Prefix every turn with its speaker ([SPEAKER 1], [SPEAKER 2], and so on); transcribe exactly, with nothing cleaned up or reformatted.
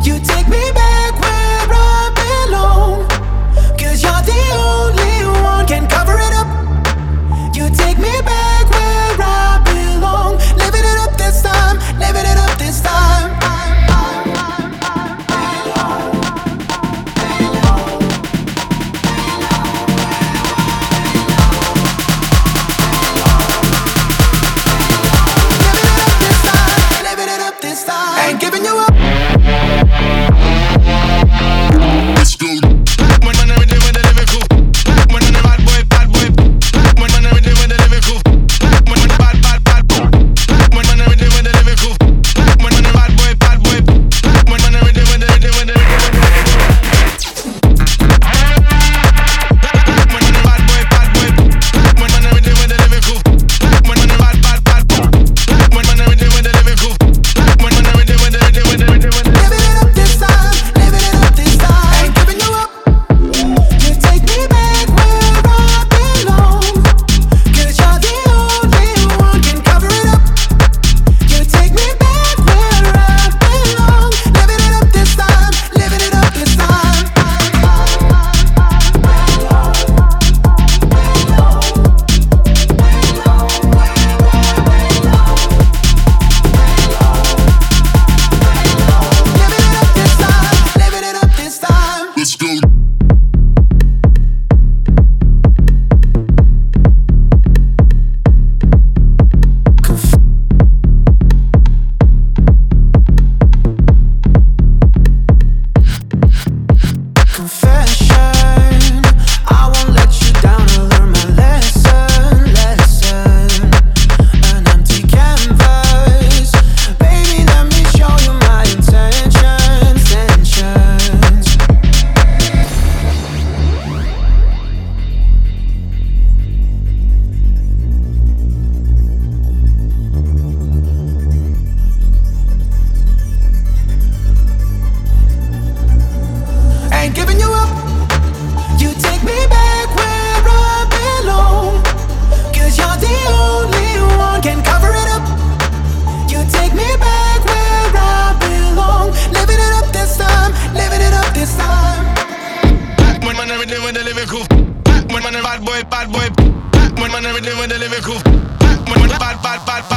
[SPEAKER 1] You take me back where I belong. Cause you're the only one can cover it up. You take me back where I belong. Living it up this time, living it up this time. Ain't giving you up.
[SPEAKER 2] Let's go. When man every day when they live it cool. When man bad boy, bad boy. When man every day when they live it cool. When man bad, bad, bad. When man every day when they live it cool. When man bad boy, bad boy. When man every day when they live it when they live it. When man bad boy, bad boy. When man every day when they live it cool. When man bad, bad, bad. When man every day when they live it cool. When man every day when they live it when they live it.
[SPEAKER 1] Living it up this time, living it up this time. Ain't giving you up. You take me back where I belong. Cause you're the only one can cover it up. You take me back where I belong. Living it up this time, living it up this time. Living it up this time, living it up this time.
[SPEAKER 2] Let's go.
[SPEAKER 1] Confession, I won't let you down. I learned my lesson, lesson. An empty canvas, baby. Let me show you my intentions, intentions. Ain't giving you up. You take me back where I belong. Cause you're the only one can cover it up. You take me back where I belong. Living it up this time, living it up this time.
[SPEAKER 2] When man every day when they live it cool. When man bad boy, bad boy. When man every day when they live it cool. When man bad, bad, bad, bad.